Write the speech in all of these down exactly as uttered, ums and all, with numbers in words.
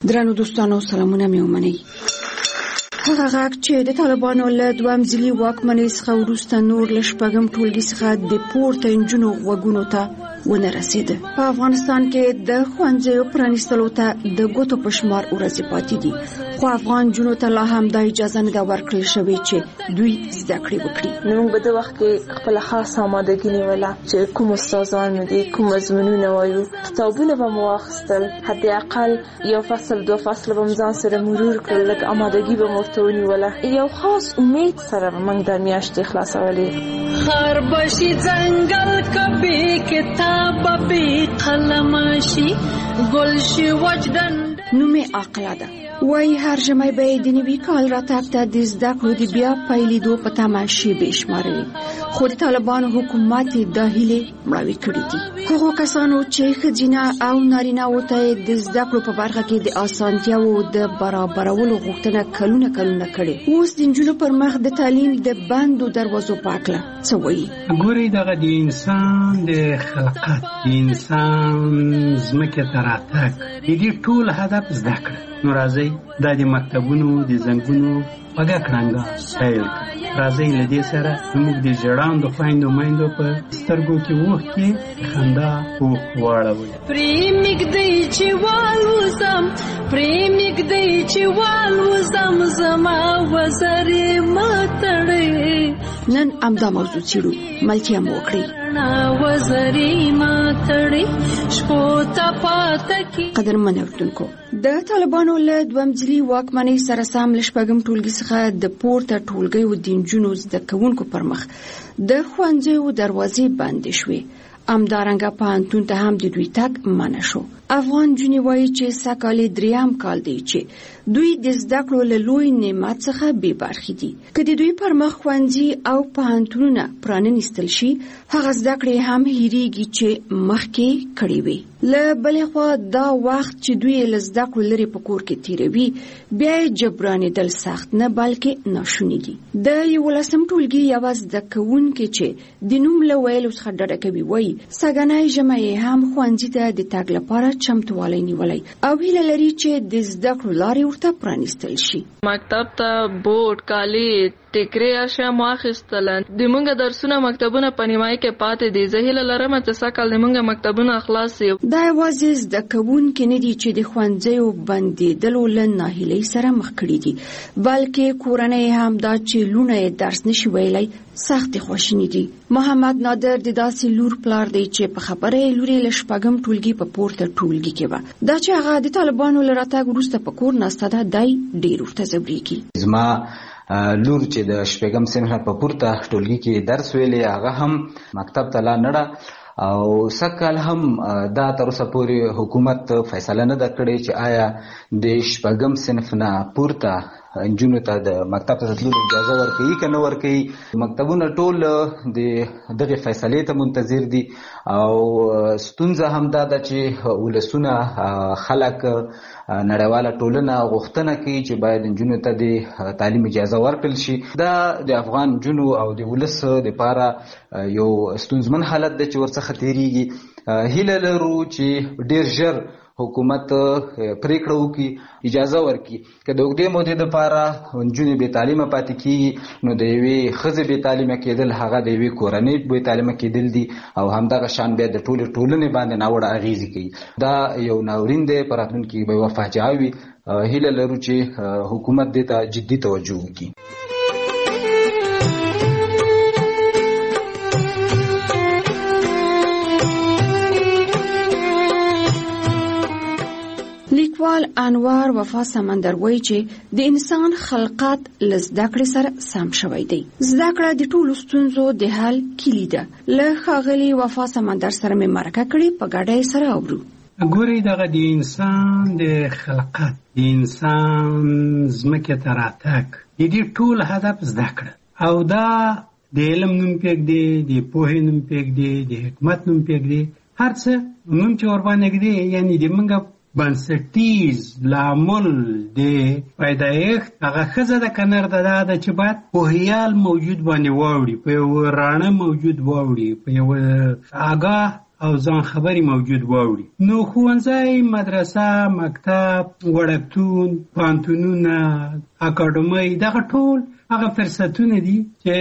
درنو دوستانو سلامونه مې ومنئ. هغه غږ چې د طالبانو له دویم ځلي واکمنۍ څخه وروسته نور له شپږم ټولګي څخه د پورته نجونو غوږونو ته ونه رسېده. په افغانستان کې د ښوونځیو پرانیستلو ته د ګوتو په شمار ورځې پاتې دي، خو افغان نجونو ته لا هم دا اجازه نه ده ورکړل شوې چې دوی زده کړې وکړي. موږ په دې وخت کې خپل خاصه آمادګي نیوله چې کوم استادان دي، کوم مضمونونه وایو، کتابونه به مو واخیستل، حتی اقل یو فصل دو فصل به مو ځان سره مرور کړل، لږ آمادګي به مو ورته ونیوله. یو خاص امید سره به موږ دا میاشتې خلاصولې. خربشي ځنګل کبي کتاب به قلمشي ګلشي وجدان نومې عاقله ده. وای هر ژمی به د نوي کال راتګ ته د زده کړو د بیا پیلېدو په تمه شیبې شمارلې، خو د طالبانو حکومت دا هیلې مړاوې کړې دي. هغو کسانو چې ښځینه او نارینه‌وو ته د زده کړو په برخه کې د اسانتیاوو د برابرولو غوښتنه کلونه کلونه کړې، اوس د نجونو پر مخ د تعلیم د بندو دروازو په هکله څه وایي؟ ګورئ، دغه د انسان د خلقت، د انسان ځمکې ته راتګ، د دې ټول هدف زده کړه. نو راځئ دا د مکتبونو د زنګونو پګه کړنګا پیل کړو. راځئ له دې سره موږ د ژړاندو خویندو میندو په سترګو کې اوښکې خندا اوښ واړوو. پرې مږدئ چې والوزم، پرې مږدئ چې والوزم، زما وزرې مه تړئ. نن همدا موضوع څېړو، ملتیا مو وکړئ. قدرمن اورېدونکو، د طالبانو له دویم ځلي واکمنۍ سره سم له شپږم ټولګي څخه د پورته ټولګیو د نجونو زده کوونکو پر مخ د ښوونځیو دروازې بندې شوې. همدارنګه پوهنتون ته هم د دوی تګ منع شو. افغان نجونې وایي چې سږکال دریم کال دی چې دوی د زده کړو له لوی نعمت څخه بې برخې دي. که د دوی پر مخ ښوونځي او پوهنتونونه پرانیستل شي، هغه زده کړې هم هېرېږي چې مخکې کړې وي. له بلې خوا دا وخت چې دوی له زده کړو لرې په کور کې تېروي، بیا یې جبرانېدل سخت نه بلکې ناشوني دي. د یولسم ټولګي یوه زده کوونکې چې د نوم له ویلو څخه ډډه کوي وایي سږنی ژمی یې هم ښوونځي ته د تګ لپاره چمتووالی نیولی او هیله لري چې د زده کړو لارې ورته پرانیستل شي. مکتب ته بوټ، کالي، ټیکرې اشیاء مو اخیستل. د موږ درسونه مکتبونه په نیمایي کې پاتې دي. زه هیله لرم چې سږکال د موږ مکتبونه خلاص شي. دا یوازې زده کوونکي نه دي چې د ښوونځیو بندېدلو له ناهیلۍ سره مخ کړي دي، بلکې کورنۍ هم دا چې لوڼه یې درس نشي ویلی سخت خواشیني دي. محمد نادر د داسې لور پلار دی چې په خبره یې لور یې له شپږم ټولګي په پورته ټولګي کې وه. دا چې هغه د طالبانو له راتګ وروسته په کور ناسته ده، دی ډېر ورته ځورېږي. زما لور چې د شپږم صنف په پورته ټولګي کې درس ویلی، هغه هم مکتب ته لا نه ده او سږکال هم دا تر اوسه پورې حکومت فیصله نه ده کړې چې آیا د شپږم صنف نه پورته نجونو ته د مکتب ته تللو اجازه ورکوي که نه ورکوي. مکتبونه ټول د دغې فیصلې ته منتظر دي او ستونزه هم دا ده چې ولسونه، خلک، نړیواله ټولنه غوښتنه کوي چې باید نجونو ته د تعلیم اجازه ورکړل شي. دا د افغان نجونو او د ولس دپاره یو ستونزمن حالت دی چې ورڅخه تېرېږي. هیله لرو چې ډېر ژر حکومت پریکړه وکړي، اجازه ورکړي. که د اوږدې مودې دپاره نجونې بې تعلیمه پاتې کېږي، نو د یوې ښځې بې تعلیمه کېدل هغه د یوې کورنۍ بې تعلیمه کېدل دي او همدغه شان بیا د ټولې ټولنې باندې ناوړه اغېزې کوي. دا یو ناورین دی، په راتلونکي کې به یوه فاجعه وي. هیله لرو چې حکومت دې ته جدي توجه وکړي. لیکوال انوار وفا سمندر وایي چې د انسان خلقت له زده کړې سره سم شوی دی. زده کړه د ټولو ستونزو د حل کلي ده. له ښاغلي وفا سمندر سره مې مرکه کړې، په ګډه یې سره اورو. ګورئ، دغه د انسان د خلقت، د انسان ځمکې ته راتګ، د دې ټول هدف زده کړه او دا د علم نوم پرېږدي، د پوهې نوم پرېږدي، د حکمت نوم پرېږدي، هر څه نوم چې ورباندې ږدي، یعنې د موږ بنسټیز لامل د پیدایښت هغه ښځه د کنر ده دا ده چې باید پوهیال موجود باندې واوړي، په یو رانه موجود واوړي، په یو آګاه او ځان خبري موجود واوړي. نو ښوونځی، مدرسه، مکتب، وړکتون، پوهنتونونه، اکاډمۍ، دغه ټول هغه فرصتونه دي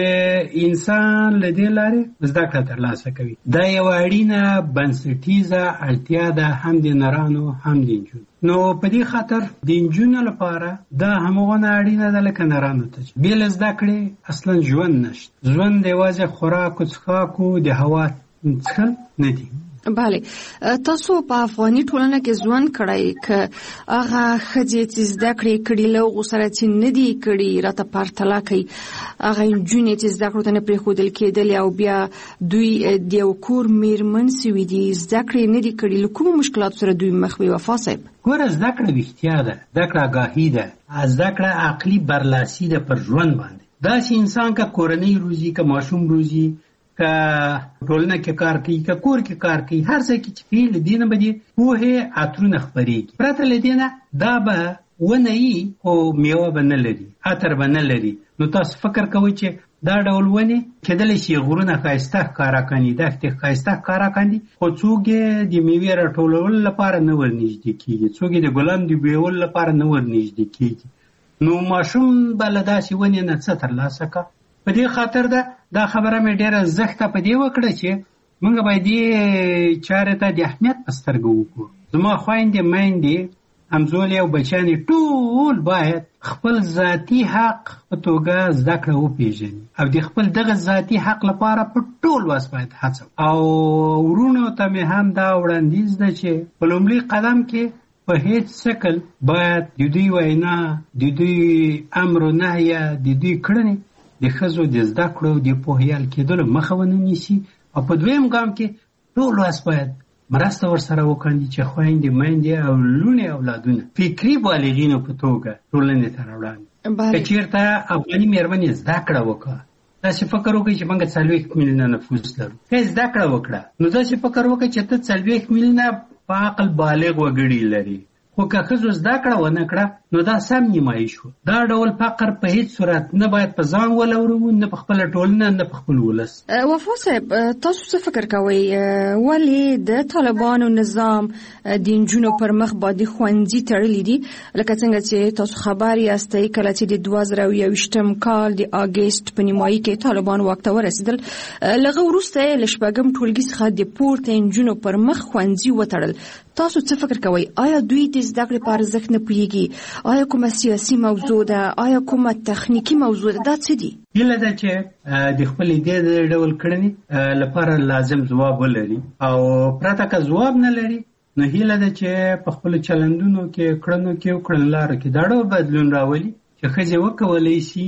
چې انسان له دې لارې زده کړه ترلاسه کوي. دا یوه اړینه بنسټیزه اړتیا ده، هم د نرانو هم د نجونو. نو په دې خاطر د نجونو لپاره دا همغونه اړینه ده لکه نرانو ته چې بې له زده کړې اصلا ژوند نشته. ژوند یوازې خوراک او څښاک او د هوا څښل نه دي. بله، تاسو په افغاني ټولنه کې ژوند کړی که هغه ښځې چې زده کړې کړي له هغو سره چې نه دي کړي راته پرتله کوي، هغه نجونې چې زده کړو ته نه پرېښودل کېدلې او بیا دوی د یو کور میرمن سوي دي، زده کړې نه دي کړي، له کومو مشکلاتو سره دوی مخ وي وفا صاحب؟ ګوره، زده کړه ویښتیا ده، زده کړه آګاهي ده، زده کړه عقلي برلاسي ده پر ژوند باندې. داسې انسان که کورنۍ روزي، که ماشوم روزي، که ټولنه کې کار کوي، که کور کې کار کوي، هر ځای کې چې کوي، له دې نه به د پوهې عطرونه خپرېږي. پرته له دې نه دا به ونه وي خو میوه به نه لري، عطر به نه لري. نو تاسو فکر کوئ چې دا ډول ونې کېدلی شي غرونه ښایسته ښکاره کاندي، دښتې ښایسته ښکاره کاندي، خو څوک یې د میوې راټولولو لپاره نه ورنږدې کېږي، څوک یې د ګلانو د بویولو لپاره نه ورنږدې کېږي. نو ماشوم به له داسې ونې نه څه ترلاسه کړه. په دې خاطر ده دا خبره مې ډېره زښته په دې وکړه چې موږ باید دې چارې ته د اهمیت په سترګه وګورو. زما خویندې، میندې، همزولې او بچیانې ټول باید خپل ذاتي حق په توګه زده کړه وپېژني او د خپل دغه ذاتي حق لپاره په ټول وس باید هڅه. او ورونو ته مې هم دا وړاندیز ده چې په لومړي قدم کې په هیڅ شکل باید د دوی وینا، د دوی امر و نهیه، د دوی کړنې د ښځو د زده کړو د پوهیال کېدلو مخه ونه نیسي. او په دویم ګام کې ټول وس باید مرسته ورسره وکړي چې خویندې، میندې او لوڼې اولادونه فکري بالغینو په توګه ټولنې ته راوړاندې. که چېرته افغاني مېرمنې زده کړه وکړه، داسې فکر وکړي چې موږ څلوېښت میلیونه نفوس لرو، که یې زده کړه وکړه نو داسې فکر وکړي چې ته څلوېښت میلیونه په عقل بالغ وګړي لري. خو که ښځو زده کړه ونه کړه نو دا سم نیمایي شو. دا ډول فقر په هیڅ صورت نه باید په ځان ولورو، نه په خپله ټولنه، نه په خپل ولس. وفا صاحب، تاسو څه فکر کوئ ولې د طالبانو نظام د نجونو پر مخ باندې ښوونځي تړلي دي؟ لکه څنګه چې تاسو خبر یاستئ کله چې د دوه زره او یوویشتم کال د اګست په نیمایي کې طالبان واک ته ورسېدل، له هغه وروسته یې له شپږم ټولګي څخه د پورته نجونو پر مخ ښوونځي وتړل. تاسو څه فکر کوئ؟ آیا دوی د زده کړې په ارزښت نه پوهېږي؟ آیا کومه سیاسي موضوع ده؟ آیا کومه تخنیکي موضوع ده؟ دا څه دي؟ هیله ده چې د خپلې دې ډول کړنې لپاره لازم ځواب ولري، او پرته که ځواب نه لري نو هیله ده چې په خپلو چلندونو کې، کړنو کې او کړنلارو کې دا ډول بدلون راولي چې ښځې وکولی شي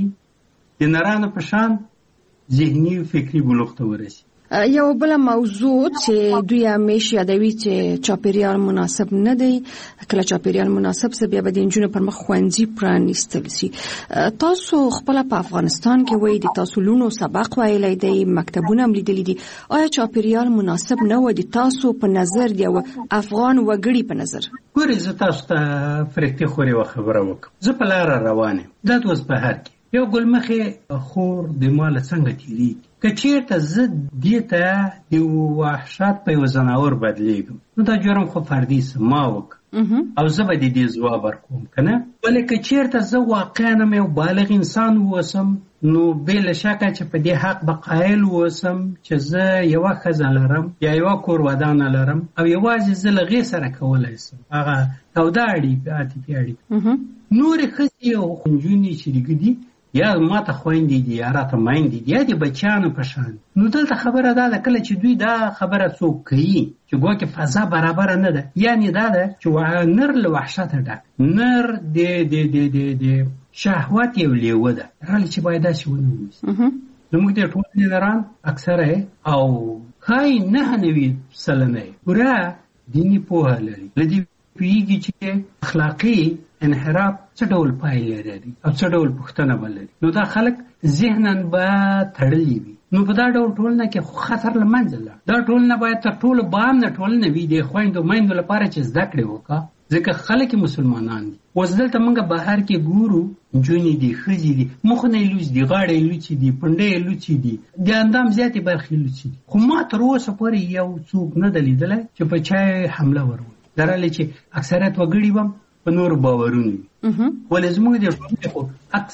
د نرانو په شان ذهني او فکري بلوغ ته ورسي. یو بل موضوع چې دوی همیش یادوي چې چاپیریال مناسب نه دی. کله چاپیریال مناسب سه بیا به د نجونو پر مخ ښوونځي پرانیستل شي. تاسو خپل په افغانستان کې وایي د تاسو لونو سبق ویلی دی، مکتبونه هم لیدلي دي. آیا چاپیریال مناسب نه و د تاسو په نظر، د یو افغان وګړي په نظر؟ ګورې، زه تاسو ته فرښتې خورې یوه خبره وکړم. زه په لاره روان یم، دا د اوسبهر کې یو ګلمخې خور د ما له څنګه تېرېږي. که چېرته زه دې ته د وحشت په یو ځناور بدلېږم نو دا جرم خو فردي ما وکړه او زه به د دې ځواب ورکوم، که نه؟ ولې که چېرته زه واقعا هم یو بالغ انسان واوسم نو بې له شکه چې په دې حق به قایل واوسم چې زه یوه ښځه لرم یا یوه کور ودانه لرم او یوازې زه له هغې سره کولی شم هغه توده اړیکې، عاطفي اړیکې. نورې ښځې او نجونې چې دي یا ماته خویندې دي یا راته میندې دي یا د بچیانو په شان. نو دلته خبره دا ده کله چې دوی دا خبره څوک کوي چې ګواکې فضا برابره نه ده، یعنې دا ده چې نر له وحشته ډک، نر د د د د د شهوت یو لیوه ده، رالې چې باید داسې ونه ونیسي. زموږ د ټولنې نران اکثره او ښایي نهه نوي سلنه پوره دیني پوهه لري، له دې پوهېږي چې اخلاقي انحراف څه ډول پایلې لري او څه ډول پوښتنه به لري. نو دا خلک ذهناً به تړلي وي. نو په دا ډول ټولنه کې خو خطر له منځه لاړ. دا ټولنه باید تر ټولو بامنه ټولنه وي د خویندو میندو لپاره چې زده کړې وکړه، ځکه خلک مسلمانان دي. اوس دلته موږ بهر کې ګورو نجونې دي، ښځې دي، مخونه یې لوڅ دي، غاړه یې لوڅې دي، پنډه یې لوڅې دي، د اندام زیاتې برخې لوڅې دي. خو ما تر اوسه پورې یو څوک نه دی لیدلی چې په چا یې حمله وروي. درالې چې اکثریت وګړي به په نورو باورونه وي، ولې زموږ د ټولنې خو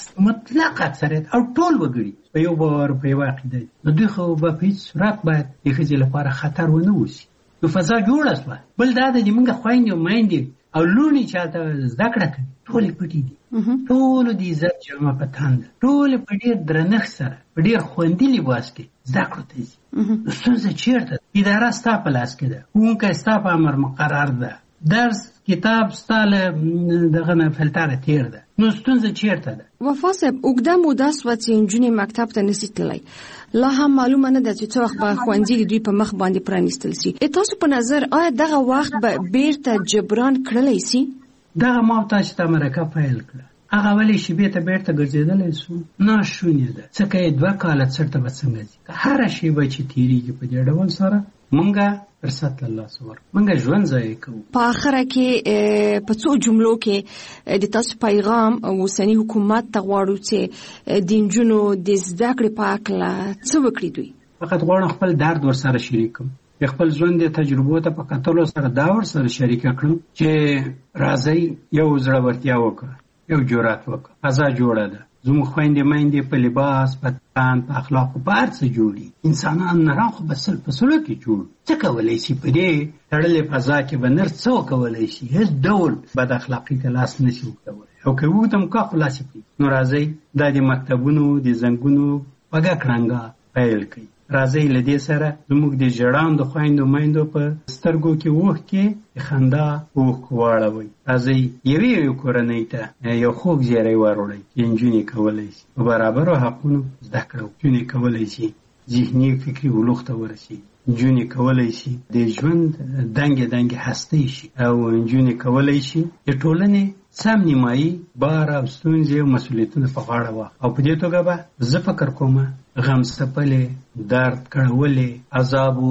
مطلق اکثریت او ټول وګړي په یو باور په یوه عقیده دي. نو دوی خو به په هېڅ صورت باید د ښځې لپاره خطر ونه اوسي. نو فضا جوړه شوه. بل دا ده چې موږ خویندې او میندې او لوڼې چاته زده کړه کوي، ټولې پټې دي، ټولو د عزت جامه په تن ده، ټولې په ډېر درنښت سره په ډېر خوندي لباس کې زده کړو ته ځي. نو ستونزه چېرته ده؟ اداره ستا په لاس کې ده، ښوونکی ستا په امر مقرر ده، درس کتاب ستا له دغه نه فلتره تېر ده. نو ستونزه چېرته ده؟ وفا صاحب، اوږده موده سوه چې نجونې مکتب ته نشي تللی، لا هم معلومه نه ده چې څه وخت به ښوونځي د دوی په مخ باندې پرانیستل شي. تاسو په نظر آیا دغه وخت به بیرته جبران کړلی شي؟ دغه ما او تاسو ته مرکه پیل کړه، هغه ولې شیبې ته بیرته ګرځېدلی سو؟ ناشونې ده. ځکه یې دوه کاله څټه به څنګه ځي؟ که هره شیبه چې تېرېږي په دې ډول سره موږ فرصت له لاسه ورکړو، موږ ژوند ضایع کوو. په آخره کې په څو جملو کې د تاسو پیغام اوسني حکومت ته غواړو چې د نجونو د زده کړې په هکله څه وکړي دوی؟ فقط غواړم خپل درد ورسره شریک کړم، د خپل ژوند د تجربو ته په کتلو سره دا ورسره شریکه کړم چې راځئ یو زړورتیا وکړه، یو جرأت وکړه. فضا جوړه ده، زموږ خویندې میندې په لباس، په تن، په اخلاقو، په هر څه جوړي. انسانان نران خو به سل په سلو کې جوړ. څه کولی شي په دې تړلې فضا کې به نر څه وکولی شي؟ هېڅ ډول بد اخلاقي ته لاس نه شي اوږدولی، او که وږدم کا خو لاس یې پرېږدي. نو راځئ دا د مکتبونو د زنګونو خوږه کړنګه پیل کړئ. راځئ له دې سره زموږ د ژړاندو خویندو میندو په سترګو کې اوښکې د خندا اوښکو واړوئ. راځئ یوې یوې کورنۍ ته یو خوږ زیری وروړئ چې نجونې کولی شي په برابرو حقونو زده کړه وکړي. نجونې کولی شي ذهني فکري بلوغ ته ورسېږي، نجونې کولی شي د ژوند دنګې دنګې هستۍ شي، او نجونې کولی شي د ټولنې سم نیمایي بار او ستونزې او مسؤلیتونه په غاړه واخلي. او په دې توګه به زه فکر کوم غم څپلې، درد کړولې، عذاب او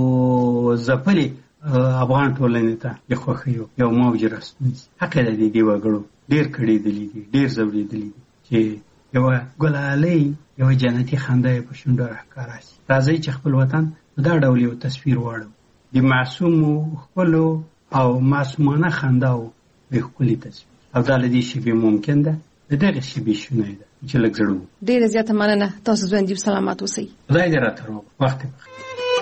ځپلې افغان ټولنې ته د خوښیو یو موج راستونځي. حق یې د دې وګړو ډېر کړېدلي دي، ډېر ځورېدلي دي چې یوه ګلالۍ، یوه جنتي خندا یې په شونډو راښکاره شي. راځئ چې خپل وطن دا ډول یو تصویر واړو، د معصومو ښکلو او معصومانه خنداو د ښکلي تصویر. او دا له دې شیبې ممکن ده، د دغې شیبې شونی ده چې لږ زړه وو. ډېره زیاته مننه، تاسو ژوندي او سلامت اوسئ. خدای دې راته روغ وخت یې بخیر.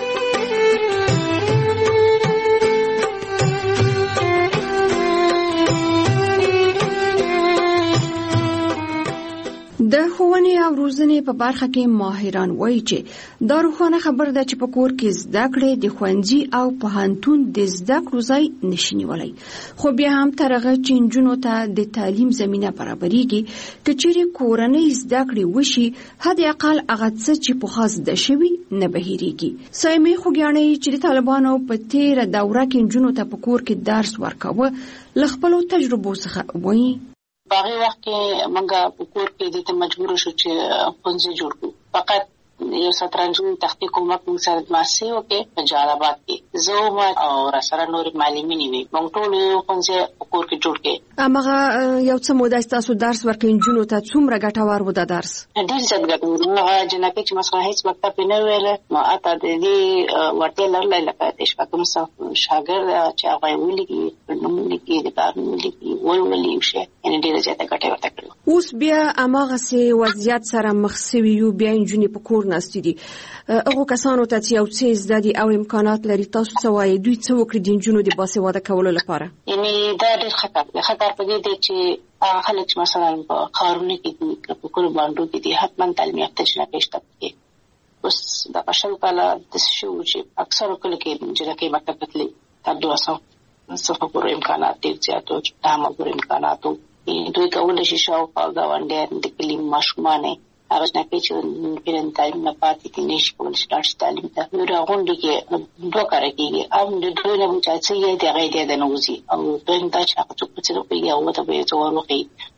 د ښوونې او روزنې په برخه کې ماهران وایي چې دا روښانه خبره ده چې په کور کې زده کړې د ښوونځي او پوهنتون د زده کړو ځای نشي نیولی. خو بیا هم تر هغه چې نجونو ته د تعلیم زمینه برابریږي، که چیرې کورنۍ زده کړې وشي، حد اقل هغه څه چې پخوا زده شوي نه به هېرېږي. سایمې خوږیاڼۍ چې د طالبانو په تېره دوره کې نجونو ته په کور کې درس ورکاوه، له خپلو تجربو څخه وایي. په هغې وخت کې موږ په کور کې دې ته مجبور شو چې ښوونځي جوړ کړو. فقط یو سترنجونې تختې کومک موږ سره ماسې وکړې په جلال آباد کې. زه وم او راسره نورې معلمینې وې، موږ ټول یو ښوونځی په کور کې جوړ کړې. هماغه یو څه موده ستاسو درس ورکړئ نجونو ته، څومره ګټور و دا درس؟ ډېر زیات ګټور و. هغه جنکۍ چې مثلا هېڅ مکتب یې نه ویله، نو هلته د دې وړتیا لرلی لکه د شپږم صف شاګرد چې هغه یې ولیکي، نوم ولیکي، د کار نوم ولیکي، وولولي یو شی، یعنې ډېره زیاته ګټه یې ورته کړې. اوس بیا هماغسې وضعیت سره مخ سوي یو، بیا نجونې په کور ناستې دي. هغو کسانو ته چې یو څه زده دي او امکانات لري، تاسو څه وایي دوی څه وکړي د نجونو د باسواده کولو لپاره؟ یعنې دا ډېر خطر دی. خطر په دې دی چې هغه خلک چې مثلا په ښارونو کې دي، په کلو بانډو کې دي، حتما تعلیم یافته جنکۍ شته پکې. اوس دغه شل کاله داسې شوي چې اکثرو کلو کې جنکۍ مکتب ته تللې، تر دوه سوه صفه پورې امکانات ډېر زیات و، عامه پورې امکانات و. دوی کولی شي شاوخوا ګاونډیان، د کلي ماشومانې، هغه جنکۍ چې د تعلیم نه پاتې دي، نه شي کولی شي لاړ شي تعلیم ته. نو د غونډې کې دوه کاره کېږي، هم د دوی نه به چې څه یې د هغه یې د نه وځي، او دویم دا چې هغه څوک په څه نه پوهېږي، هغو ته به یې ځواب وښیي.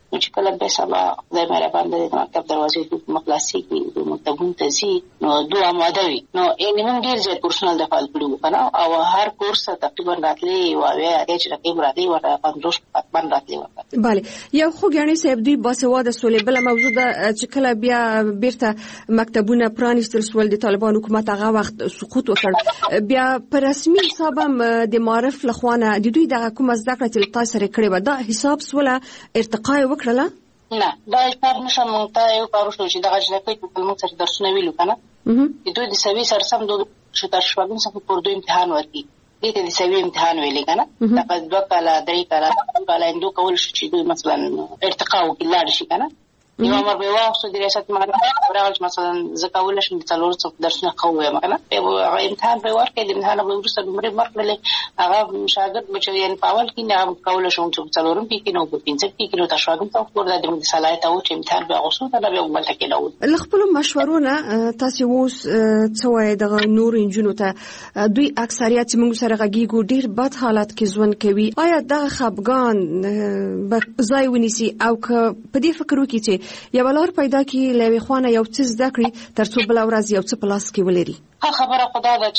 چې کله به سبا د مهربان د مکتب دروازې د مخلاصي کې د مکتبونو ته ځي نو دوه آماده وي نو یې موږ ډېر زیات پرسونل د فعال کړو کنه او هر کورس تقریبا راتلي او بیا چې راکې راتلي ورته پندوس پاتمن راتلي ورته bale یو خو غاڼې صاحب دوی باسواده سولې بل موضوع ده چې کله بیا بیرته مکتبونه پرانیستل سول د طالبان حکومت هغه وخت سقوط وکړ بیا په رسمي حساب د معرف لخوانه د دوی د کوم زده کړه چې تاسو سره کړې و دا حساب سوله ارتقا وکړه نه دا حساب نشم ته یو کارو شو چې دغه ځکه چې موږ سره درسونه ویلو کنه چې دوی د سوي سره سم دوه شتر شپږم څخه پر دوی امتحان ورکړي دې د سوي امتحان ویلې کنه دا په دوه کاله درې کاله کاله اندو کول شي چې دوی مثلا ارتقا وکړي شي کنه یو امر به واخصو د ریاست معرفت راغلی مثلا زکاول شم د څلور څو درسونه قوي مکنه په امتحان به ورکړي د امتحان به ورسره عمر مرکلې هغه شاګرد بچو یې په اول کې نه کول شم چې څلورم کې نو په پنځه کې نو تاسو هم تاسو ورته د صلاحیت او چې امتحان به واخصو ته به ومل تکلو لخپل مشورونه تاسو اوس څوای د نور انجنونو ته دوی اکثریت موږ سره غږیږو ډیر بد حالت کې ژوند کوي آیا د خپګان ځای ونیسي او په دې فکر وکړي چې یو بلار پیدا کی لوي خوانه یو څه زده کړی ترڅو بل ورځ یو څه پلاس کې ولري ها خبره خدا ده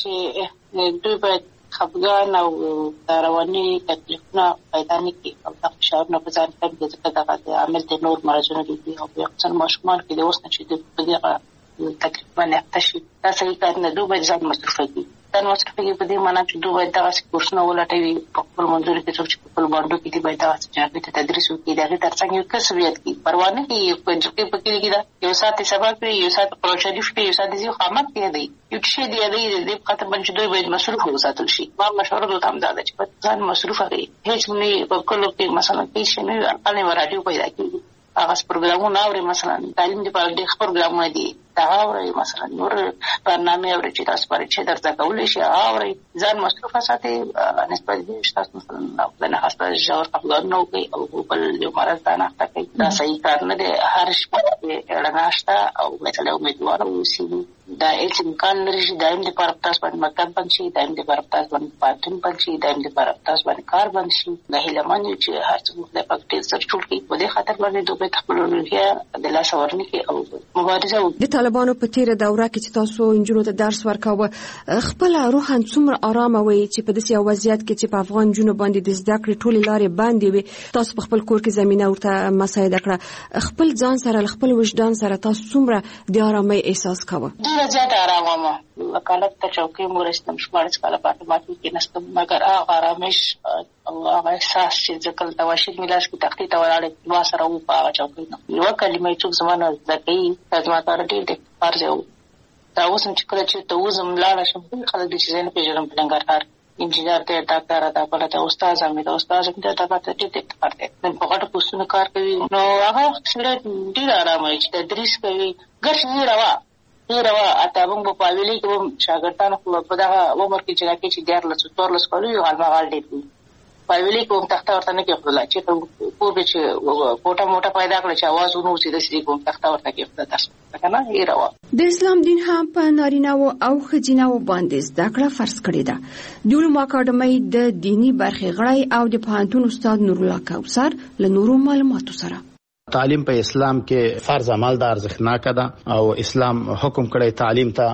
چې دوی باید خپګان او رواني تکلیفونه پیدا نه کړي او د فشار نه ځان ته د دغه عمل د نور مرزونه دي او په ځان ماشومان کې د اوس نه چې د دغه تکلیف باندې تشي دا صحیح کار نه دوی باید ځان مصرف کړي دا مصرف کړي په دې معنی چې دوی باید دغه کورسونه ولټوي په خپل منځور کې چې په خپل باندې کې دی باید دغه چې په تدریس وکړي دغه ترڅنګ یو کسبیت کې پروا نه کوي په چې په کې کې یو ساعت سبق کوي یو ساعت پروژه دی یو ساعت دی خامت دی دی یو څه دی دی د خاطر باندې دوی باید مصروف وساتل شي ما مشوره دوی هم دا چې په ځان مصروف کړي هیڅ نه په کلو کې مثلا هیڅ نه الپانه ورادیو پیدا کیږي هغه پروګرامونه اوري مثلا تعلیم دی په ډېر پروګرامونه دي دا اوري مثلا نور برنامه اوري چې تاسو پرې چې درته کولای شي اوري ځان مصروف ساتي نسبت دې تاسو مثلا نه هسته جوړ خپل نو کوي او بل یو مرز دا نه کوي دا صحیح کار نه دی هر شپه رڼاشته او مثلا امیدوار اوسئ دا هیڅ امکان لري چې دایم د پر تاسو باندې مکتب بند شي دایم د پر تاسو باندې پاتون بند شي دایم د پر تاسو باندې کار بند شي د هیلمان چې هر څه د پکټ سره ټول کې په دې خاطر باندې دوی خپل روحیه د لاس ورني کې او مبارزه د طالبانو په تیر دوره کې چې تاسو انجونو ته درس ورکاوه خپل روحان څومره آرام وي چې په داسې وضعیت کې چې په افغان جنوب باندې د زده کړې ټولې لارې بندې وي تاسو په خپل کور کې زمينه ورته مساعده کړه خپل ځان سره خپل وجدان سره تاسو څومره د آرامۍ احساس کوئ زیات آرام ما وکالت ته چوکۍ مورستم شمارس کاله پاتې ماتې کې نستم مگر هغه آرامش او هغه احساس چې ځکه تواشید ملاش کې تختی ته ولاړې ما سره و په هغه چوکۍ نو یو کلمه چې زمانه ځکه لازم تر دې د فرض او دا اوس چې کله چې ته وزم لاړ شم خلک د چیزونو په جوړم پلنګار انجینر ته ډاکټر دا بل ته استاد امي دا استاد هم دا پاتې دې ته پاتې نن په غټه پوښتنه کار کوي نو هغه سره ډیر آرام وي چې تدریس کوي ګرځي روا روا اته موږ په ویلي کې شاګردانو په دغه عمر کې چې راکې چې ډیر لڅ تور لڅ کولو یو حال مغال دی په ویلي کوم تخته ورته نه کې خپل چې په به چې کوټه موټه پیدا کړ چې आवाज ونو چې د سړي کوم تخته ورته کې خپل تاسو کنه یې روا د اسلام دین هم په نارینه او خجینه و باندې زده کړه فرض کړی ده د علوم اکاډمۍ د دینی برخې غړی او د پوهنتون استاد نور الله کوثر له نورو معلوماتو سره تعلیم په اسلام کې فرض عمل د ارزښتناک ده او اسلام حکم کړی تعلیم ته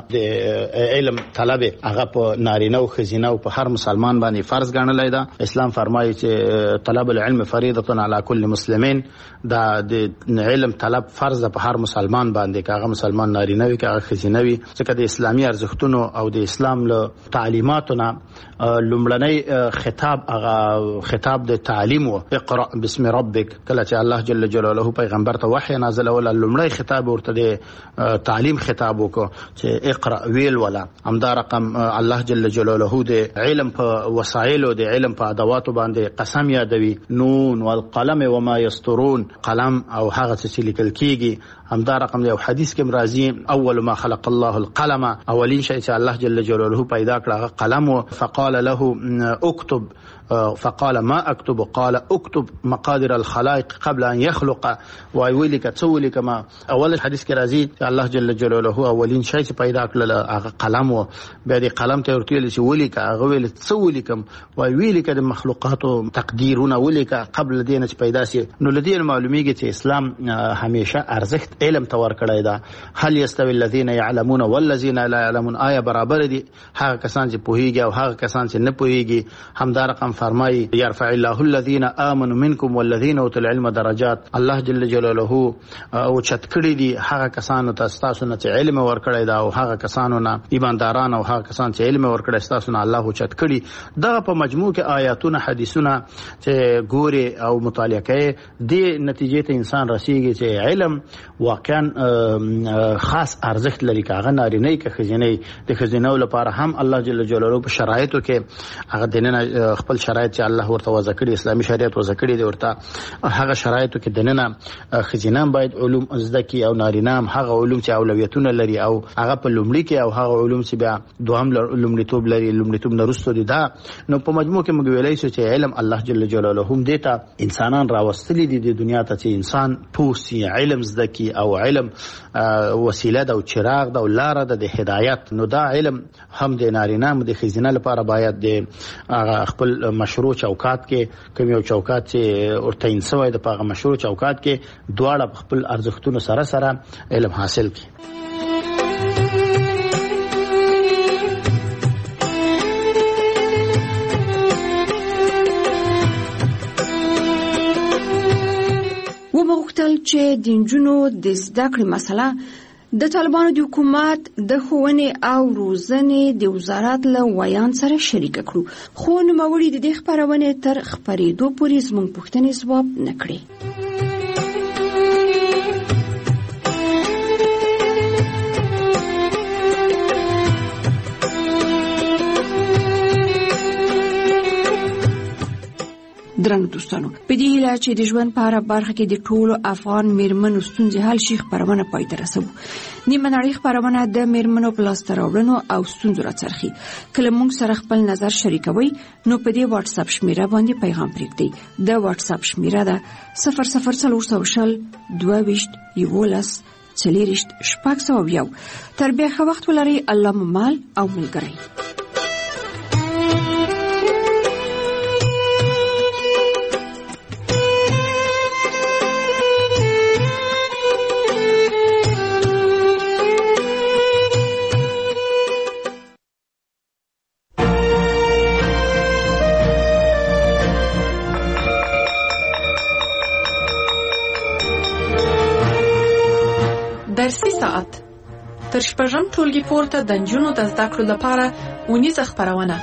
د علم طلب هغه په نارینه او خزینه او په هر مسلمان باندې فرض ګڼلای ده اسلام فرمایي چې طلب العلم فریضه علی کل مسلمین دا د علم طلب فرض په هر مسلمان باندې کاغه مسلمان نارینه وي کاغه خزینه وي ځکه د اسلامي ارزښتونو او د اسلام له تعلیماتونه لومړنی خطاب هغه خطاب د تعلیم او اقرا بسم ربک کله چې الله جل جلاله پیغمبر ته وحی نازل ولا لومړی خطاب ورته د تعلیم خطاب وکړو چې اقرا ویل ولا همدا رقم الله جل جلاله د علم په وسایل او د علم په ادوات باندې قسم یادوي نون والقلم وما يسطرون قلم او هغه چې لیکل کیږي همدا رقم دی او حدیث کې مرضی اول ما خلق الله القلم اولین شی چې الله جل جلاله پیدا کړ قلم فقال له اكتب فقال ما اكتب قال اكتب مقادير الخلائق قبل ان يخلق وای ویل ک څو لیکما اول حدیث کې راځي چې الله جل جلاله اولین شی چې پیدا کړل هغه قلم و بیا د قلم ته ورتل چې ویل ک هغه ویل څو لیکم وای ویل ک د مخلوقات تقدیرونه ویل ک قبل دین چې پیدا سي نو لدی معلومیږي چې اسلام همیشه ارزښت علم تور کړی دا هل یستوی الذین یعلمون والذین لا یعلمون آیا برابر دي هغه کسان چې پوهیږي او هغه کسان چې نه پوهیږي همدا رقم فرمایي يرفع الله الذين آمنوا منكم والذين اوتوا العلم درجات الله جل جلاله او چتکړي دي هغه کسانو ته تاسو نه چې علم ورکړی دا او هغه کسانو نه ایمانداران او هغه کسان چې علم ورکړی تاسو نه الله چتکړي دا په مجموع کې آیاتونه حدیثونه چې ګوري او مطالعه کوي د نتیجې ته انسان رسیږي چې علم واقعا خاص ارزښت لري کاغه نارینه کې خزینه د خزینه لپاره هم الله جل جلاله په شرایطو کې هغه دینه خپل شرایط چې الله ورته وضع کړی اسلامي شریعت وضع کړی دی ورته هغه شرایطو کې دنه خزینه باید علوم زده کی او نارینه هم هغه علوم چې اولویتونه لري او هغه په لومړي کې او هغه علوم چې بیا دوهم لومړیتوب لري لومړیتوب نرسته دي دا نو په مجموع کې موږ ویلای شو چې علم الله جل جلاله هم دیتا انسانان راوستلي دي د دنیا ته چې انسان پوسی علم زده کی او علم وسیله د چراغ د لار د هدایت نو دا علم هم د نارینه هم د خزینه لپاره باید د خپل مشروع چوکات کې کوم یو چوکات چې ورته انسوي د پاغه مشروع چوکات کې دواړه خپل ارزښتونو سره سره علم حاصل کړي. و مغتل چې د نجونو د زده کړې مسله د طالبانو د حکومت د ښوونې او روزنې د وزارت له ویان سره شریک کړو خو نوموړي د دې خپرونې تر خپرېدو پورې زموږ پوښتنې ځواب نه کړې. درنو دوستانو په دې هیله چې د ژوند په هره برخه کې د ټولو افغان میرمنو ستونزې حل شي خپرونه پای ته رسوو. نیمه نړۍ خپرونه د میرمنو په لاسته راوړنو او ستونزو راڅرخي. کله موږ سره خپل نظر شریکوي نو په دې واتس اپ شمیره باندې پیغام پرېږدئ. د واتس اپ شمیره ده صفر صفر څلور سوه شل دوه ویشت یولس څلېرویشت شپږ سوه یو. تر بیا ښه وخت ولرئ. الله مو مال او ملګری. درسي ساعت تر شپږم ټولګي پورته د نجونو د زده کړو لپاره اونیزه خپرونه.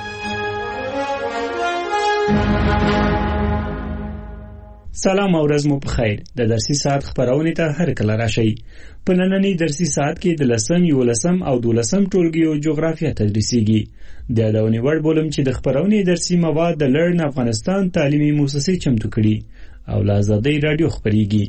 سلام او ورځ مو په خیر. د درسي ساعت خپرونې ته هر کله راشئ. په نننۍ درسي ساعت کې د لسم، یولسم او دولسم ټولګیو جغرافیه تدریسیږي. د یادونې وړ بولم چې د خپرونې درسي مواد د لړن افغانستان تعلیمي مؤسسې چمتو کړي او له آزادۍ رادیو خپرېږي.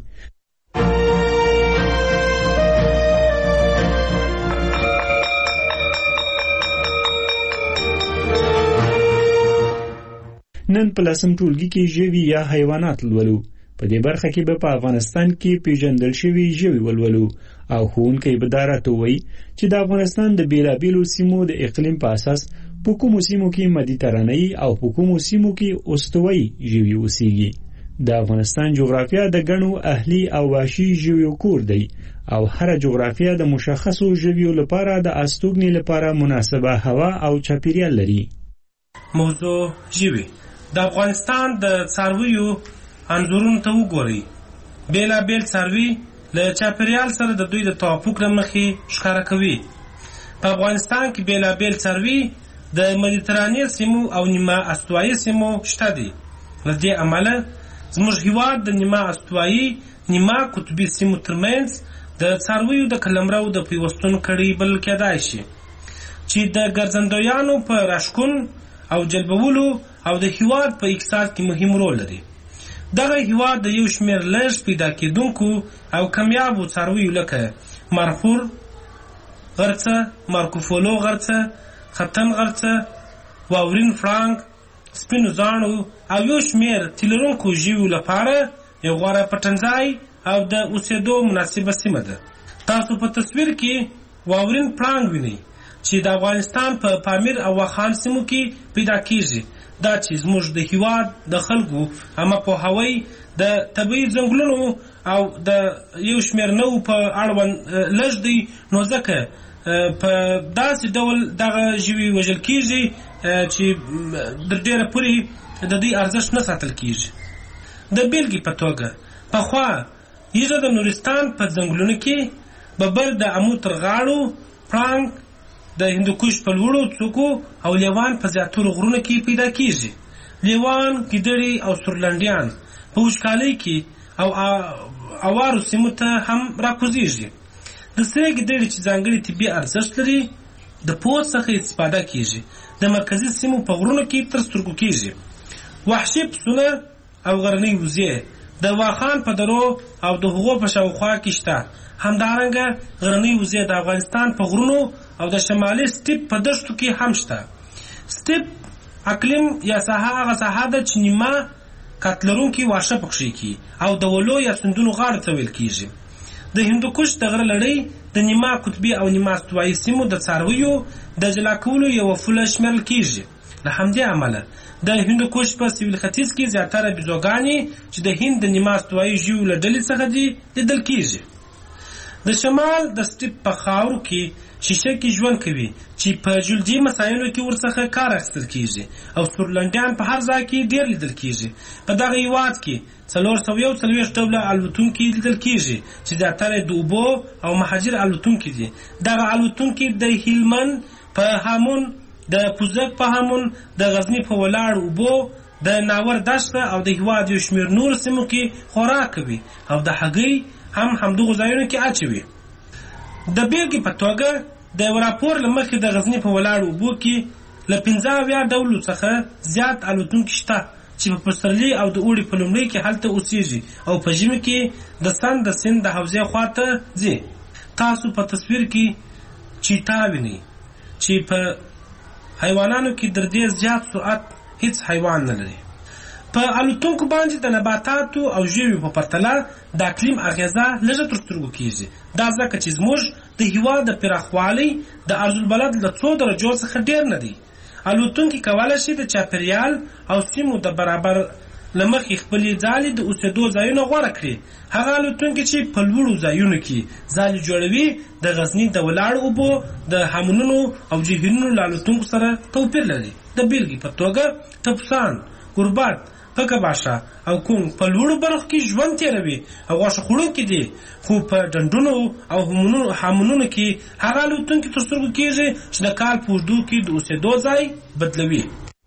نن په لسم ټولګي کې ژوي یا حیوانات لولو. په دې برخه کې به په افغانستان کې پیژندل شوي ژوي ولولو او ښوونکی به دا راته ووایي چې د افغانستان د بېلابېلو سیمو د اقلیم په اساس په کومو سیمو کې مدیترانه‌ایي او په کومو سیمو کې استوایي ژوي اوسېږي. د افغانستان جغرافیه د ګڼو اهلي او وحشي ژویو کور دی او هر جغرافیه د مشخصو ژویو لپاره د استوګنې لپاره مناسبه هوا او چاپیریال لري. موضوع ژوي د افغانستان د څارویو انځورونو ته وګورئ. بېلابېل څاروي له چاپیریال سره د دوی د توافق له مخې ښکاره کوي. په افغانستان کې بېلابېل څاروي د مدیترانې سیمو او نیمه استوایي سیمو شته دي. له دې امله زموږ هېواد د نیمه استوایي نیمه قطبي سیمو ترمنځ د څارویو د قلمرو د پیوستون کړۍ بلل کېدای شي چې د ګرځندویانو په راښکون او جلبولو او د هېواد په اقتصاد کې مهم رول لري. دغه هېواد د یو شمېر لږ پیدا کېدونکو او کمیابو څارویو لکه مارخور غرڅه، مارکوفولو غرڅه، ختن غرڅه، واورین فرانک، سپینو زاڼو او یو شمېر تیلرونکو ژویو لپاره یو غوره پټنځای او د اوسېدو مناسبه سیمه ده. تاسو په تصویر کې واورین پړانګ وینئ چې د افغانستان په پا پامیر او واخان سیمو کې پیدا کیږي. دا چې زموږ د هیواد د خلکو اما پوهاوی د طبیعي ځنګلونو او د یو شمېر نوو په اړوند لږ دی، نو ځکه په داسې ډول دغه ژوي وژل کیږي چې د ډېره پورې د دوی ارزښت نه ساتل کیږي. د بیلګې په توګه پخوا یږه د نورستان په ځنګلونو کې ببر د امو تر غاړو، پړانګ د هندوکش په لوړو څوکو او لیوان په زیاترو غرونو کې پیدا کیږي. لیوان، ګیدړې او سورلنډیان په وچکالۍ کې او اوارو سیمو ته هم راکوزیږي. د سرې ګیدړې چې ځانګړي طبي ارزښت لري د پوست څخه استفاده کیږي. د مرکزي سیمو په غرونو کې تر سترګو کیږي. وحشي پسونه او غرنۍ وزې د واخان په درو او د هغو په شاوخوا کې شته. همدارنګه غرنۍ وزې د افغانستان په غرونو او د شمالي سټیپ په دښتو کې هم شته. سټیپ اقلیم یا ساحه هغه ساحه ده چې نیمه کتلرونکي واښه پکښې کی او د ولو یا سندونو غاړه ته ویل کیږي. د هندوکش د غره لړۍ د نیمه قطبي او نیمه استوایي سیمو د څارویو د جلا کولو یوه پوله شمیرل کیږي. له همدې امله د هندوکش په سویل ختیځ کې زیاتره بیزوګانې چې د هند د نیمه استوایي ژویو له ډلې څخه دي لیدل کیږي. د شمال د سټیپ په خاورو کې شیشه کې ژوند کوي چې په جلدي مسایلو کې ورڅخه کار اخیستل کیږي او سورلنډیان په هر ځای کې ډیر لیدل کیږي. په دغه هیواد کې څلور سوه یو څلوېښت ډوله الوتونکي لیدل کیږي چې زیاتره د اوبو او مهاجر الوتونکي دي. دغه الوتونکي د هلمند په هامون، د پوزک په هامون، د غزني په ولاړ اوبو، د ناور دشته او د هیواد یو شمېر نور سیمو کې خوراک کوي او د هګۍ هم همدغو ځایونو کې اچوي. د بیلګې په توګه د یو راپور له مخې د غزني په ولاړو اوبو کې له پنځه اویا ډولو څخه زیات الوتونکي شته چې په پسرلي او د اوړي په لومړي کې هلته اوسېږي او په ژمي کې د سند د سیند د حوزې خواته ځي. تاسو په تصویر کې چیتا وینئ چې په حیوانانو کې تر دې زیات سرعت هیڅ حیوان نه لري. په الوتونکو باندې د نباتاتو او ژویو په پرتله د اقلیم اغیزه لږه تر سترګو کیږي. دا ځکه چې زموږ د هیواد د پراخوالي د عرض البلد له څو درجو څخه ډیر نه دی. الوتونکي کولی شي د چاپیریال او سیمو د برابر له مخې خپلې ځالې د اوسېدو ځایونه غوره کړي. هغه الوتونکي چې په لوړو ځایونو کې ځالې جوړوي د غزني د ولاړو اوبو د هامونونو او جهیلونو له الوتونکو سره توپیر لري. د بیلګې په توګه ټپسان، ګوربت، پکه باشه او کوم په لوړو برخو کې ژوند تېروي او غوښه خوړونکي دي، خو په ډنډونو او هامونونو کې هغه الوتونکي تر سترګو کېږي چې د کال په اوږدو کې د اوسېدو ځای بدلوي.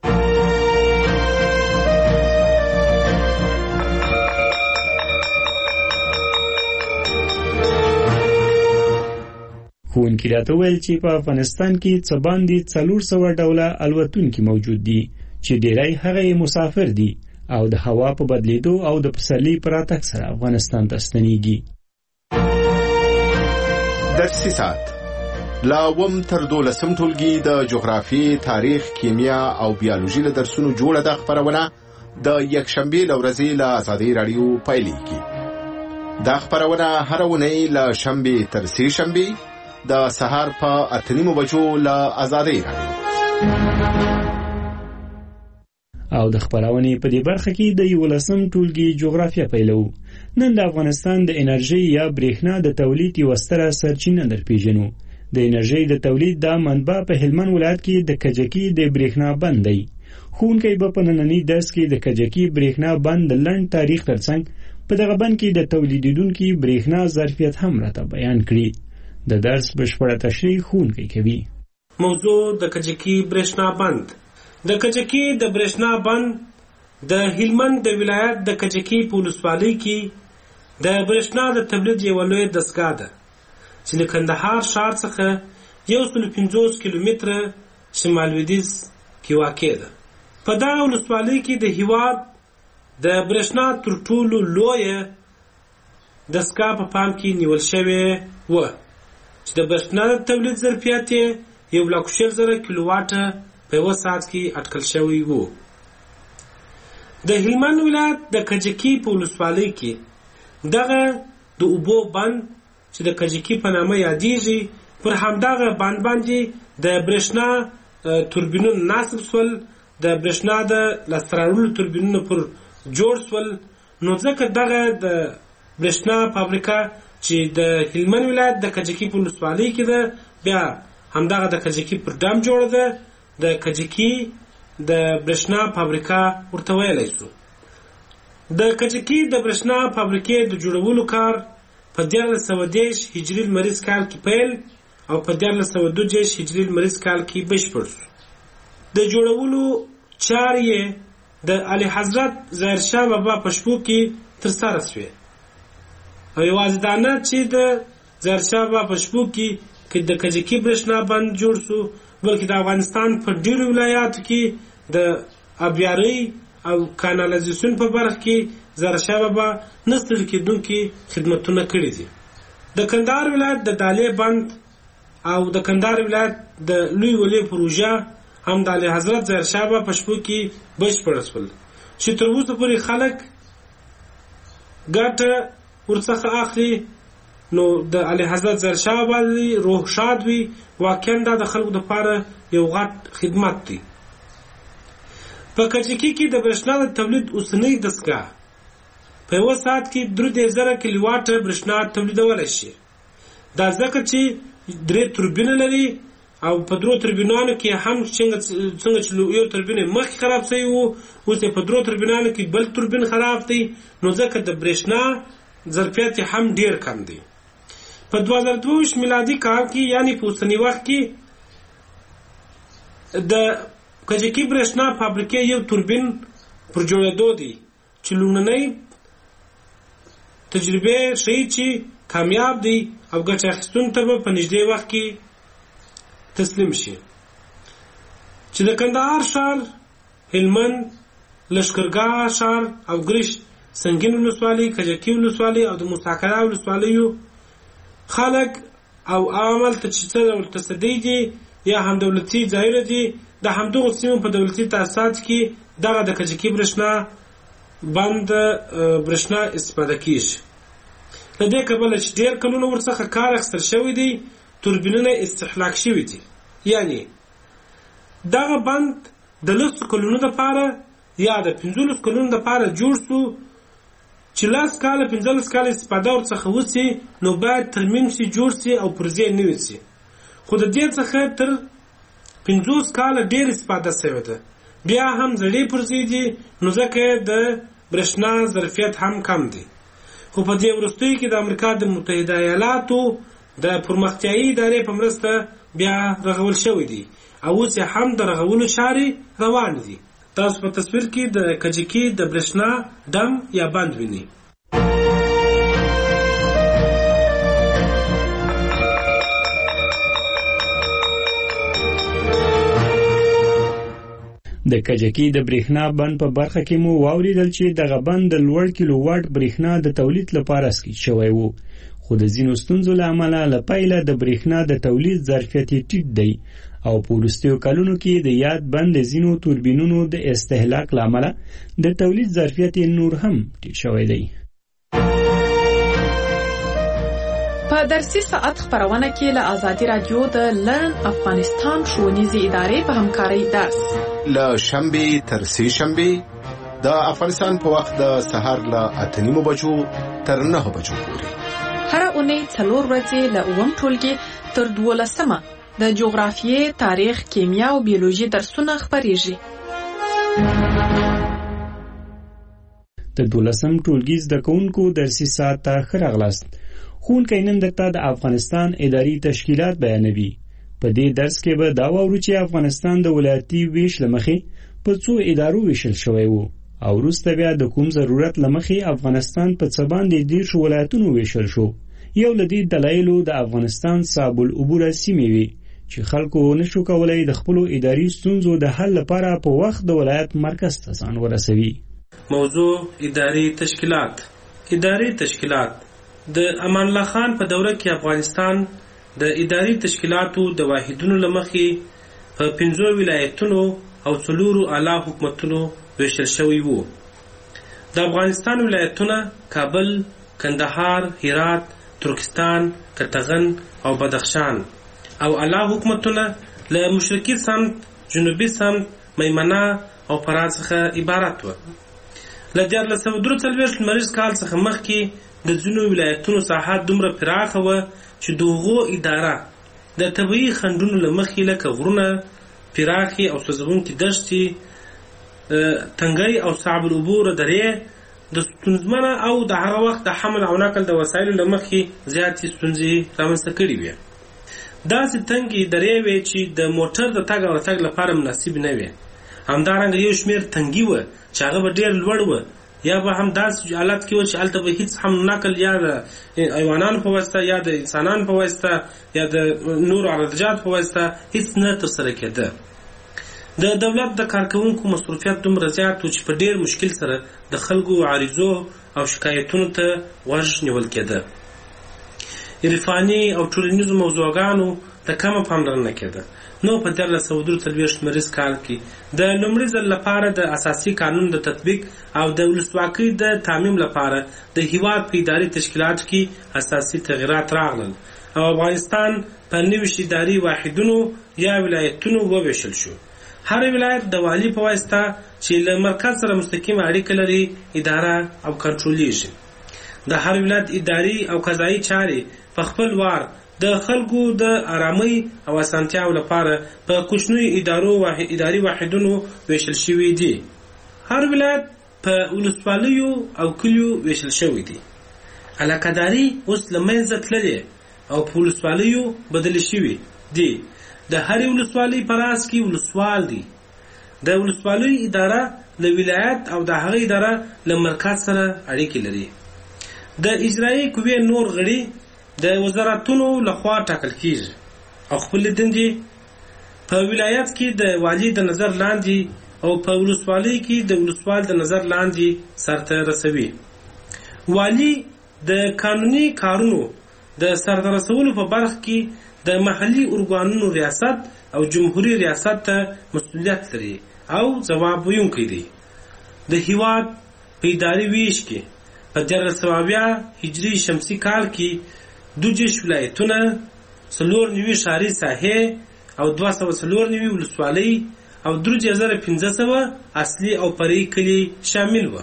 ښوونکي راته ویل چې په افغانستان کې څه باندې څلور سوه ډوله الوتونکي موجود دي چې ډیری هغه مسافر دي او د هوا په بدلیدو او د پسرلي په راتګ سره افغانستان ته ستنېږي. درسي ساعت لا اووم تر دولسم ټولګي د جغرافي، تاریخ، کیمیا او بیولوژي له درسونو جوړه ده خپرونه د یکشنبې له ورځې له ازادۍ راډیو پیلېږي. دا خپرونه هره اونۍ له شنبې تر سې شنبې د سهار په اته نیمو بجو له ازادۍ راډیو. او د خبرونې په دې برخه کې د یولسم ټولګي جغرافیه پیلو. نن د افغانستان د انرژي یا برېښنا د تولید یوه ستره سرچینه درپېژنو. د انرژي د تولید دا منبع په هلمند ولایت کې د کجکي د برېښنا بند دی. ښوونکی به په ننني درس کې د کجکي برېښنا بند د لنډ تاریخ ترڅنګ په دغه بند کې د تولیدونکي برېښنا ظرفیت هم راته بیان کړي. د درس بشپړه تشریح ښوونکی کوي. موضوع د کجکي برېښنا بند. د کجکي د برېښنا بند د هلمند د ولایت د کجکي په ولسوالۍ کې د برېښنا د تولید یوه لویه دستګاه ده چې له کندهار ښار څخه یو سل پنځوس کیلومتره شمال لویدیځ کې واقع ده. په دغه ولسوالۍ کې د هیواد د برېښنا تر ټولو لویه دستګاه په پام کې نیول شوې وه چې د برېښنا د تولید ظرفیت یې یو لک شل زره کیلوواټه په یوه ساعت کې اټکل شوی وو. د هلمند ولایت د کجکي په ولسوالۍ کې دغه د اوبو بند چې د کجکي په نامه یادېږي پر همدغه بند باندې د برېښنا توربینونه نصب سول، د برېښنا د لاسته راوړلو توربینونه پر جوړ سول. نو ځکه دغه د برېښنا فابریکه چې د هلمند ولایت د کجکي په ولسوالۍ کې ده، بیا همدغه د کجکي پر ډام جوړه ده، د کجکي د برېښنا فابریکه ورته ویلی شو. د کجکي د برېښنا فابریکې د جوړولو کار په دیارلس سوه دېرش هجري لمریز کال کې پیل او په دیارلس سوه دوه دېرش هجري لمریز کال کې بشپړ شو. د جوړولو چارې یې د اعلی حضرت ظاهرشاه بابا په شپو کې ترسره شوې. او یوازې دا نه چې د ظاهرشاه بابا په شپو کې کې د کجکي برېښنا بند جوړ شو، بلکې د افغانستان په ډېرو ولایاتو کې د ابیارۍ او کانالیزاسیون په برخه کې ظاهرشاه بابا نه ستړي کېدونکي خدمتونه کړي دي. د کندهار ولایت د دالې بند او د کندهار ولایت د لوی ولې پروژه هم د اعلی حضرت ظاهرشاه بابا په شپو کې بشپړه شول، چې تر اوسه پورې خلک ګټه ورڅخه اخلي. نو د اعلی حضرت ظاهرشاه بابا روح شاد وي. واقعا دا د خلکو دپاره یو غټ خدمت دی. په کجکي کې د برېښنا د تولید اوسنۍ دستګاه په یوه ساعت کې درې دېرش زره کیلو واټه برېښنا تولیدولی شي. دا ځکه چې درې توربینه لري او په درو توربینانو کې هم څنګه چې یو توربین مخکې خراب شوی و، اوس په درو توربینانو کې بل توربین خراب دی. نو ځکه د برېښنا ظرفیت هم ډیر کم دی. په دوه زره دوه ویشت میلادي کال کې یعنی په اوسني وخت کې د کجکي برېښنا فابریکې یو توربین پر جوړېدو دی چې لومړنۍ تجربې ښیي چې کامیاب دی او ګټه اخیستونکو ته به په نږدې وخت کې تسلیم شي. چې د کندهار ښار، هلمند، لښکرګاه ښار او ګرشت، سنګین ولسوالۍ، کجکي ولسوالۍ او د موساکره ولسوالیو خلک او عامل ته چې څه ډول تصدۍ دي یا هم دولتي ځایونه دي، د همدغو سیمو په دولتي تاسیسات کې دغه د کجکي برېښنا بند برېښنا استفاده کیږي. له دې کبله چې ډېر کلونه ورڅخه کار اخیستل شوی دی، توربینونه استهلاک شوي دي. یعنی دغه بند د لسو کلونو دپاره یا د پنځلسو کلونو دپاره جوړ شو. چې لس کاله پنځلس کاله استفاده ورڅخه وسي، نو باید ترمیم شي، جوړ شي او پرزې نوي شي. خو د دې څخه تر پنځوس کاله ډېر استفاده شوې ده. بیا هم زړې پرزې دي، نو ځکه د برېښنا ظرفیت هم کم دی. خو په دې وروستیو کې د امریکا د متحده ایالاتو د پرمختیایي ادارې په مرسته بیا رغول شوی دی او اوس هم د رغولو چارې روان دي. تاسو په تصویر کې د کجکي د برېښنا ډم یا بند وینئ. د کجکي د برېښنا بند په برخه کې مو واوریدل چې دغه بند د لوړ کیلو واټ برېښنا د تولید لپاره اسکی شوی وو، خو د ځینو ستونزو له امله له پیله د برېښنا د تولید ظرفیت ټیټ دی او په وروستیو کلونو کې د یاد بند د ځینو توربینونو د استهلاک له امله د تولید ظرفیت نور هم ټیټ شوی دی. په درسي ساعت خبرونه کې له آزادي رادیو د لرن افغانستان ښوونیزې ادارې په همکارۍ درس له شنبې تر سې شنبې د افغانستان په وخت د سهار له اته نیمو بجو تر نهه بجو پورې. هره اونۍ څلور ورځې له اووم ټولګي تر دولسمه د جغرافیې، تاریخ، کیمیا او بیولوژي درسونه خپریږي. د دولسم ټولګي زده کوونکو درسي ساعت ته ښه راغلاست. ښوونکی نن درته د افغانستان اداري تشکیلات بیانوي. په دې درس کې به دا واورو چې افغانستان د ولایتي ویش له مخې په څو ادارو ویشل شوی وو او وروسته بیا د کوم ضرورت له مخې افغانستان په څه باندې دېرشو ولایتونو ویشل شو. یو له دې دلایلو د افغانستان صعب العبوره سیمې وي چې خلکو نشو کولای د خپلو اداري ستونزو د حل لپاره په وخت د ولایت مرکز ته ځان ورسوي. موضوع اداري تشکیلات. اداري تشکیلات د امان الله خان په دوره کې افغانستان د اداري تشکیلاتو د واحدونو له مخې په پنځو ولایتونو او څلورو اعلی حکومتونو ویشل شوي وو. د افغانستان ولایتونه کابل، کندهار، هرات، ترکستان، کتغن او بدخشان او اعلی حکومتونه له مشرقي سمت، جنوبي سمت، میمنه او فرات څخه عبارت و. له دیارلس سوه درې څلوېښت لمریز کال څخه مخکې د ځینو ولایتونو ساحات دومره پراخه وه چې د هغو اداره د طبیعي خنډونو له مخې لکه غرونه، پراخې او سوځونکې دښتې، تنګی او صعب العبور درې د ستونزمنه او د هغه وخت د حمل او نقل د وسایلو له مخې زیاتې ستونزې رامنځته کړې وې. داسې تنګې درې وې چې د موټر د تګ او راتګ لپاره مناسب نه وې. همدارنګه یو شمېر تنګي وه چې هغه به ډېر لوړ وه، یا به هم داسې حالت کې وه چې هلته به هېڅ هم نقل یا د حیوانانو په واسطه یا د انسانانو په واسطه یا د نورو عرضجاتو په واسطه هېڅ نه ترسره کېده. د دولت د کارکوونکو مصروفیت دومره زیات و چې په ډېر مشکل سره د خلکو عریضو او شکایتونو ته غوږ نیول کېده. عرفاني او ټولنیزو موضوعګانو ته کمه پاملرنه کېده. نو په دیارلس سوه درې څلوېښت لمریز کال کې د لومړي ځل لپاره د اساسي قانون د تطبیق او د ولسواکۍ د تامین لپاره د هیواد په اداري تشکیلاتو کې اساسي تغییرات راغلل او افغانستان په نوي اداري واحدونو یا ولایتونو وویشل شو. هر ولایت د والي په واسطه چې له مرکز سره مستقیمه اړیکه لري اداره او کنټرولیږي. د هر ولایت اداري او قضایي چارې په خپل وار د خلکو د آرامۍ او اسانتیاو لپاره په کوچنیو ادارو واحد اداري واحدونو ویشل شوي دي. هر ولایت په ولسوالیو او کلیو ویشل شوی دی. علاقه‌داري اوس له منځه تللې او په ولسوالیو بدل شوي دي. د هرې ولسوالۍ په راس کې ولسوال دی. د ولسوالۍ اداره له ولایت او د هغې اداره له مرکز سره اړیکې لري. د اجرایي قوې نور غړي د وزارتونو لخوا ټاکل کیږي او خپلې دندې په ولایت کې د والي د نظر لاندې او په ولسوالۍ کې د ولسوال د نظر لاندې سرته رسوي. والي د قانوني کارونو د سرته رسولو په برخه کې د محلي ارګانونو ریاست او جمهوریت ریاست ته مسؤلیت لري او ځواب ویونکی دی. د هیواد په اداري ویش کې په دیارلس سوه اویا هجري شمسي کال کې دوه دېرش ولایتونه، څلور نوي ښاري ساحې او دوه سوه څلور نوي ولسوالۍ او درې زره پنځه سوه اصلي او فرعي کلي شامل وه.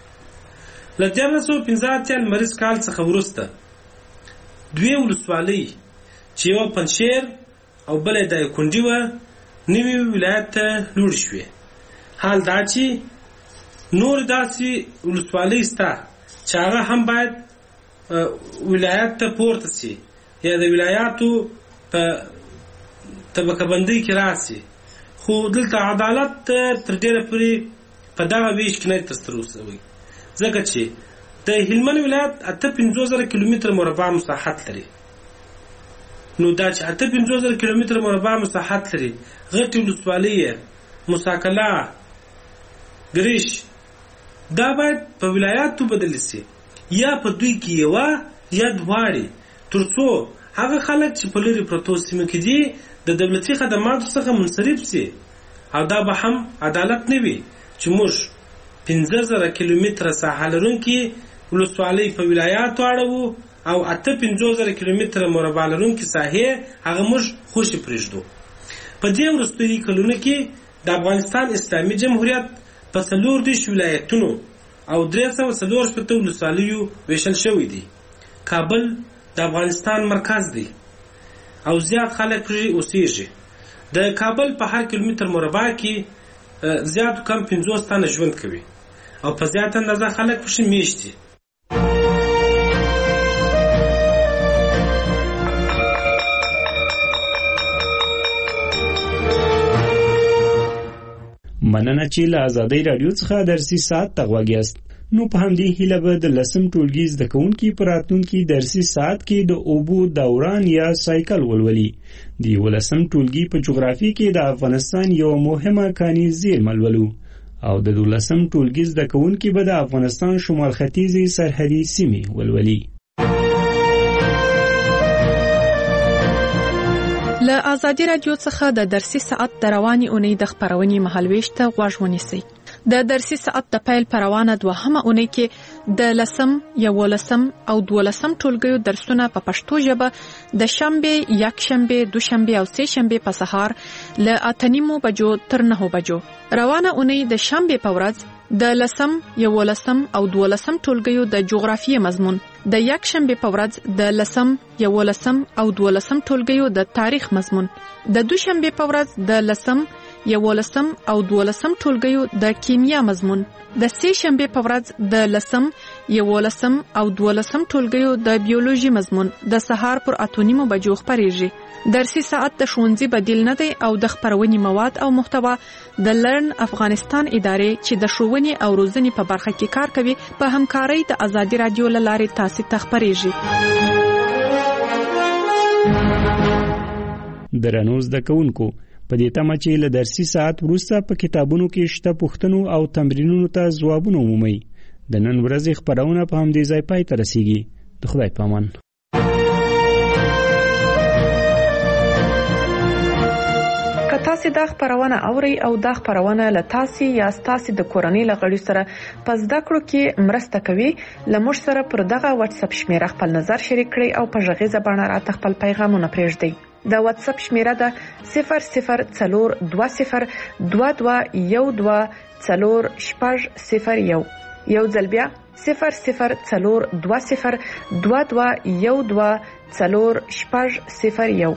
له دیارلس سوه پنځه اتیا لمریز کال څخه وروسته دوې ولسوالۍ چې یوه پنجشیر او بله دایکنډي وه نوي ولایت ته لوړې شوې. حال دا چې نور داسې ولسوالۍ شته چې هغه هم باید ولایت ته پورته سي یا د ولایاتو په طبقه بندۍ کې راسي، خو دلته عدالت تر ډېره پورې په دغه ویش کې نه دی ترسره شوی، ځکه چې د هلمند ولایت اته پنځوس زره کیلومتره مربع مساحت لري. نو دا چې اته پنځوس زره کیلومتره مربع مساحت لري، غټې ولسوالۍ مساکله، ګریش، دا باید په ولایاتو بدل سي یا په دوی کې یوه یا دواړې، تر څو هغه خلک چې په لرې پرتو سیمو کې دي د دولتي خدماتو څخه منصرف سي. او دا به هم عدالت نه وي چې موږ پنځه زره کیلومتره ساحه لرونکي ولسوالۍ په ولایاتو اړوو او اته پنځوس زره کیلومتره مربع لرونکي ساحې هغه موږ خوشې پرېږدو. په دې وروستیو کلونو کې د افغانستان اسلامي جمهوریت په څلور دېرش ولایتونو او درې سوه څلور شپېته ولسوالیو ویشل شوی دی. کابل د افغانستان مرکز دی او زیات خلک پرې اوسېږي. د کابل په هر کیلومتر مربع کې زیات کم پنځوس تنه ژوند کوي او په زیات اندازه خلک پرې میشت دي. مننه چې له ازادۍ راډیو څخه درسي ساعت ته غوږ یاست. نو په همدې هیله به د لسم ټولګي زده کوونکي په راتلونکي درسي ساعت کې د اوبو دوران یا سایکل ولولي. د یولسم ټولګي په جغرافیه کې د افغانستان یو مهمه کاني زیرمه لولو او د دولسم ټولګي زده کوونکي به د افغانستان شمال ختیځې سرحدي سیمې ولولي. له ازادي راډیو څخه د درسي ساعت د رواني اونۍ د خبرونې مهالويش ته غوږ ونیسئ. د درسي ساعت د پیل پروانه دوهمه اونۍ کې د لسم یولسم او دولسم ټولګیو درسونه په پښتو ژبه د شنبه، یکشنبه، دوشنبه او سه شنبه په سهار له اته نیمو بجو تر نهو بجو. روانه اونۍ د شنبه په ورځ د لسم یولسم او دولسم ټولګیو د جغرافیې مضمون، د یکشنبه په ورځ د لسم یولسم او دولسم ټولګیو د تاریخ مضمون، د دوشنبه په ورځ د لسم یولسم او دولسم ټولګیو د کیمیا مضمون، د سه شنبه په ورځ د لسم یولسم او دولسم ټولګیو د بیولوژي مضمون د سهار پر اته نیمو بجو خپریږي. درسي ساعت د ښوونځي بدیل نه دی او د خپرونې مواد او محتوا د لرن افغانستان ادارې چې د ښوونې او روزنې په برخه کې کار کوي په همکارۍ د ازادي رادیو له لارې تاسو ته خپریږي. درنو زده کوونکو، په دې تمه چې له درسي ساعت وروسته په کتابونو کې شته پوښتنو او تمرینونو ته ځوابونه ومومئ. د نن ورځې خپرونه په همدې ځای پای ته رسیږي. د خدای په امان. که تاسو دا خبرونه اورئ او دا خبرونه له تاسو یا تاسو د کورنۍ لغړي سره پس دا کړو کې مرسته کوي، لمر سره پر دغه واتس اپ شمیره خپل نظر شریک کړئ او په ژغې زبانه راته خپل پیغامونه پرېږدئ. دا واتس اپ شمیره ده صفر صفر څلور دوه صفر دوه دوه یو دوه څلور شپږ صفر یو. یو ځل بیا صفر صفر څلور دوه صفر دوه دوه یو دوه څلور شپږ صفر یو.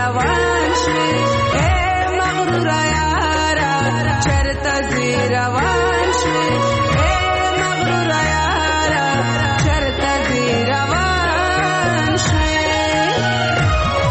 روان شي اے مغرور یارا چرته زی روان